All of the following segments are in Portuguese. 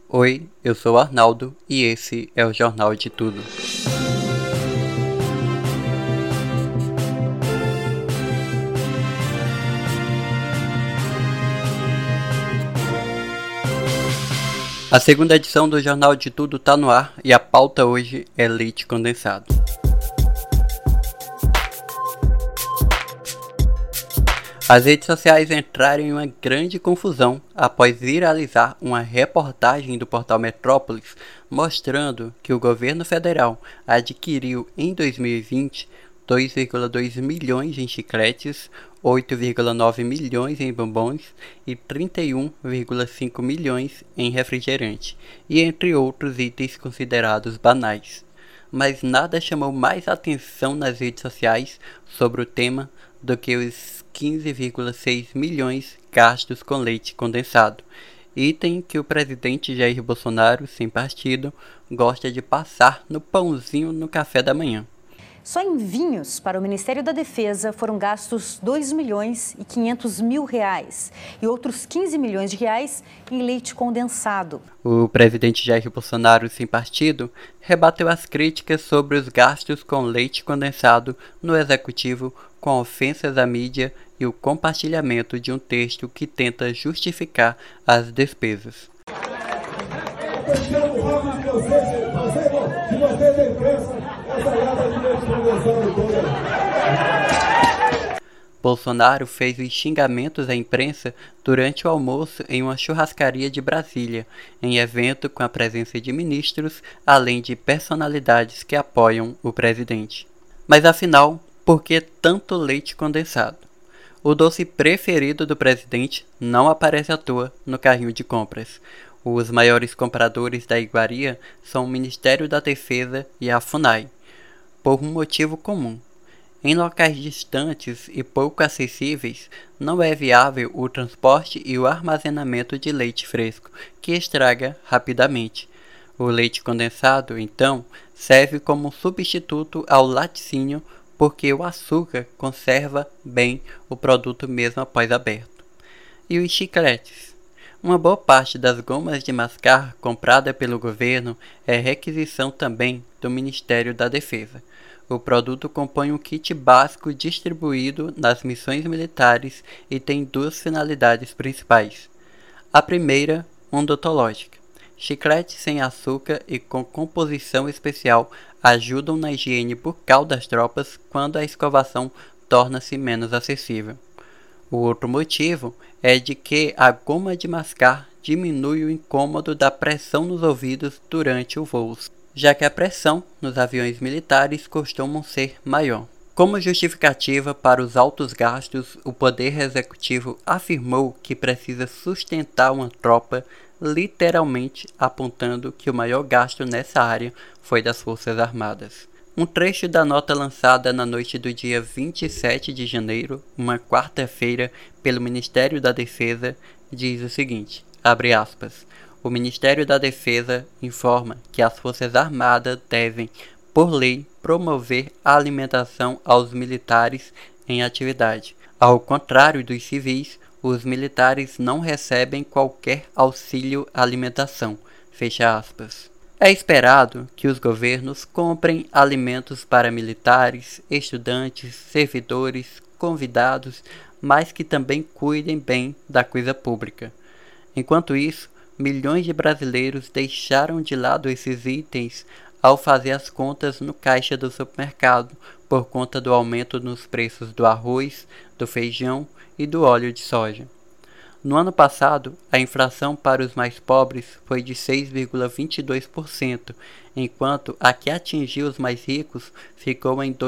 Oi, eu sou o Arnaldo e esse é o Jornal de Tudo. A segunda edição do Jornal de Tudo está no ar e a pauta hoje é leite condensado. As redes sociais entraram em uma grande confusão após viralizar uma reportagem do portal Metrópolis mostrando que o governo federal adquiriu em 2020 2,2 milhões em chicletes, 8,9 milhões em bombons e 31,5 milhões em refrigerante, e entre outros itens considerados banais. Mas nada chamou mais atenção nas redes sociais sobre o tema do que os 15,6 milhões gastos com leite condensado, item que o presidente Jair Bolsonaro, sem partido, gosta de passar no pãozinho no café da manhã. Só em vinhos para o Ministério da Defesa foram gastos R$2.500.000 e outros 15 milhões de reais em leite condensado. O presidente Jair Bolsonaro, sem partido, rebateu as críticas sobre os gastos com leite condensado no Executivo com ofensas à mídia e o compartilhamento de um texto que tenta justificar as despesas. Bolsonaro fez os xingamentos à imprensa durante o almoço em uma churrascaria de Brasília, em evento com a presença de ministros, além de personalidades que apoiam o presidente. Mas afinal, por que tanto leite condensado? O doce preferido do presidente não aparece à toa no carrinho de compras. Os maiores compradores da iguaria são o Ministério da Defesa e a FUNAI, por um motivo comum. Em locais distantes e pouco acessíveis, não é viável o transporte e o armazenamento de leite fresco, que estraga rapidamente. O leite condensado, então, serve como substituto ao laticínio porque o açúcar conserva bem o produto mesmo após aberto. E os chicletes? Uma boa parte das gomas de mascar comprada pelo governo é requisição também do Ministério da Defesa. O produto compõe um kit básico distribuído nas missões militares e tem duas finalidades principais. A primeira, odontológica. Chicletes sem açúcar e com composição especial ajudam na higiene bucal das tropas quando a escovação torna-se menos acessível. O outro motivo é de que a goma de mascar diminui o incômodo da pressão nos ouvidos durante o voo, já que a pressão nos aviões militares costuma ser maior. Como justificativa para os altos gastos, o Poder Executivo afirmou que precisa sustentar uma tropa, literalmente apontando que o maior gasto nessa área foi das Forças Armadas. Um trecho da nota lançada na noite do dia 27 de janeiro, uma quarta-feira, pelo Ministério da Defesa, diz o seguinte, abre aspas, o Ministério da Defesa informa que as Forças Armadas devem, por lei, promover a alimentação aos militares em atividade. Ao contrário dos civis, os militares não recebem qualquer auxílio alimentação. Fecha aspas. É esperado que os governos comprem alimentos para militares, estudantes, servidores, convidados, mas que também cuidem bem da coisa pública. Enquanto isso, milhões de brasileiros deixaram de lado esses itens ao fazer as contas no caixa do supermercado por conta do aumento nos preços do arroz, do feijão e do óleo de soja. No ano passado, a inflação para os mais pobres foi de 6,22%, enquanto a que atingiu os mais ricos ficou em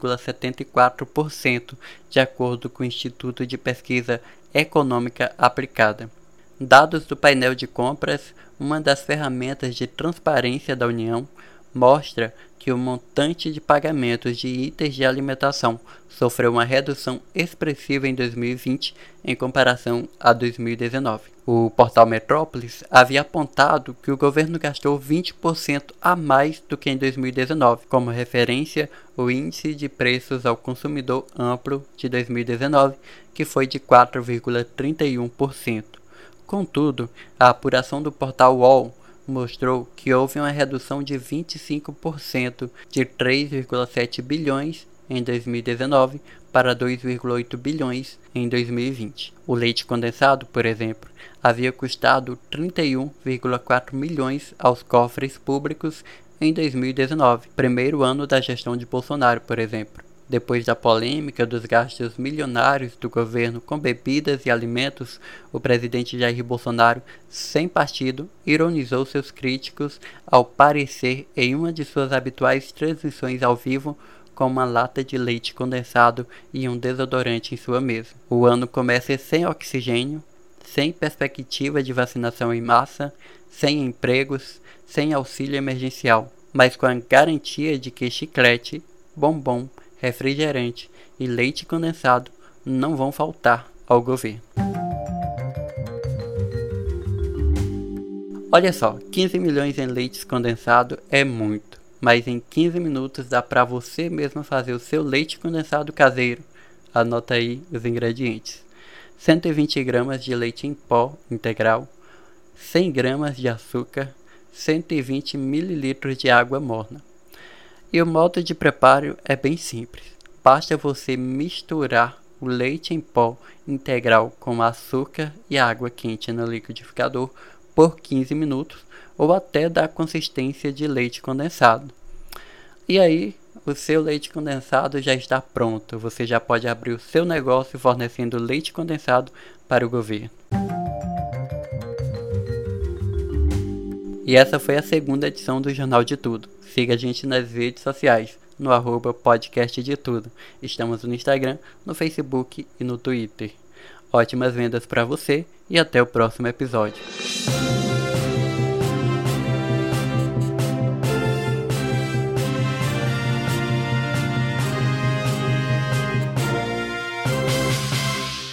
2,74%, de acordo com o Instituto de Pesquisa Econômica Aplicada. Dados do painel de compras, uma das ferramentas de transparência da União, mostra que o montante de pagamentos de itens de alimentação sofreu uma redução expressiva em 2020 em comparação a 2019. O portal Metrópolis havia apontado que o governo gastou 20% a mais do que em 2019, como referência o Índice de Preços ao Consumidor Amplo de 2019, que foi de 4,31%. Contudo, a apuração do portal UOL mostrou que houve uma redução de 25% de 3,7 bilhões em 2019 para 2,8 bilhões em 2020. O leite condensado, por exemplo, havia custado 31,4 milhões aos cofres públicos em 2019, primeiro ano da gestão de Bolsonaro, por exemplo. Depois da polêmica dos gastos milionários do governo com bebidas e alimentos, o presidente Jair Bolsonaro, sem partido, ironizou seus críticos ao parecer em uma de suas habituais transmissões ao vivo com uma lata de leite condensado e um desodorante em sua mesa. O ano começa sem oxigênio, sem perspectiva de vacinação em massa, sem empregos, sem auxílio emergencial, mas com a garantia de que chiclete, bombom, refrigerante e leite condensado não vão faltar ao governo. Olha só, 15 milhões em leite condensado é muito, mas em 15 minutos dá para você mesmo fazer o seu leite condensado caseiro. Anota aí os ingredientes: 120 gramas de leite em pó integral, 100 gramas de açúcar, 120 ml de água morna. E o modo de preparo é bem simples. Basta você misturar o leite em pó integral com açúcar e água quente no liquidificador por 15 minutos ou até dar consistência de leite condensado. E aí, o seu leite condensado já está pronto. Você já pode abrir o seu negócio fornecendo leite condensado para o governo. E essa foi a segunda edição do Jornal de Tudo. Siga a gente nas redes sociais, no @podcast de tudo. Estamos no Instagram, no Facebook e no Twitter. Ótimas vendas para você e até o próximo episódio.